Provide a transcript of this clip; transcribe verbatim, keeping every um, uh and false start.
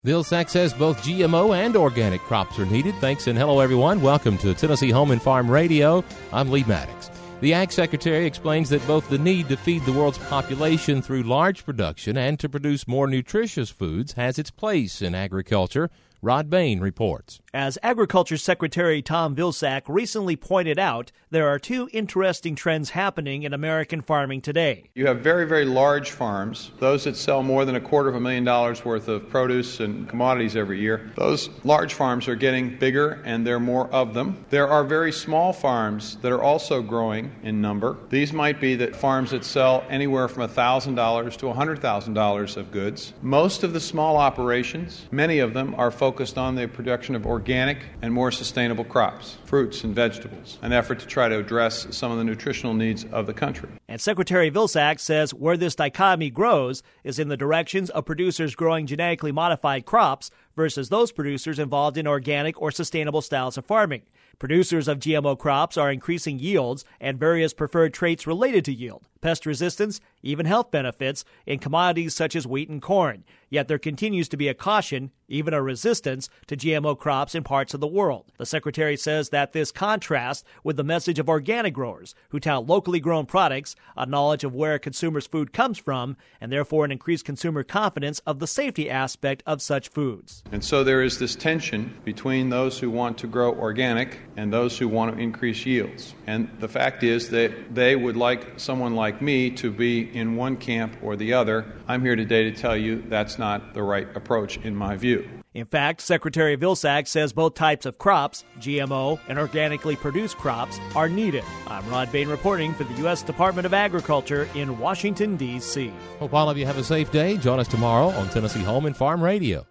Vilsack says both G M O and organic crops are needed. Thanks and hello, everyone. Welcome to Tennessee Home and Farm Radio. I'm Lee Maddox. The Ag Secretary explains that both the need to feed the world's population through large production and to produce more nutritious foods has its place in agriculture. Rod Bain reports. As Agriculture Secretary Tom Vilsack recently pointed out, there are two interesting trends happening in American farming today. You have very, very large farms, those that sell more than a quarter of a million dollars worth of produce and commodities every year. Those large farms are getting bigger and there are more of them. There are very small farms that are also growing in number. These might be that farms that sell anywhere from one thousand dollars to one hundred thousand dollars of goods. Most of the small operations, many of them are focused focused on the production of organic and more sustainable crops, fruits and vegetables, an effort to try to address some of the nutritional needs of the country. And Secretary Vilsack says where this dichotomy grows is in the directions of producers growing genetically modified crops versus those producers involved in organic or sustainable styles of farming. Producers of G M O crops are increasing yields and various preferred traits related to yield, pest resistance, even health benefits in commodities such as wheat and corn. Yet there continues to be a caution, even a resistance, to G M O crops in parts of the world. The Secretary says that this contrasts with the message of organic growers who tout locally grown products, a knowledge of where a consumer's food comes from, and therefore an increased consumer confidence of the safety aspect of such foods. And so there is this tension between those who want to grow organic and those who want to increase yields. And the fact is that they would like someone like me to be in one camp or the other. I'm here today to tell you that's not the right approach in my view. In fact, Secretary Vilsack says both types of crops, G M O and organically produced crops, are needed. I'm Rod Bain reporting for the U S Department of Agriculture in Washington, D C Hope all of you have a safe day. Join us tomorrow on Tennessee Home and Farm Radio.